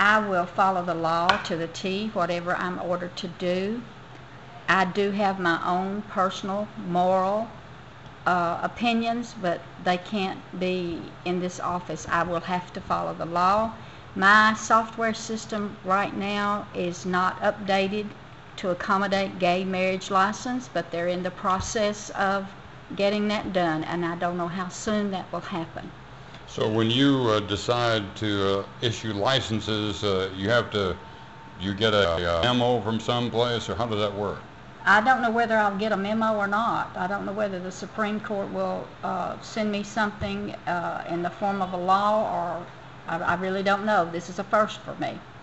I will follow the law to the T, whatever I'm ordered to do. I do have my own personal moral opinions, but they can't be in this office. I will have to follow the law. My software system right now is not updated to accommodate gay marriage license, but they're in the process of getting that done, and I don't know how soon that will happen. So when you decide to issue licenses, you get a memo from someplace, or how does that work? I don't know whether I'll get a memo or not. I don't know whether the Supreme Court will send me something in the form of a law, or I really don't know. This is a first for me.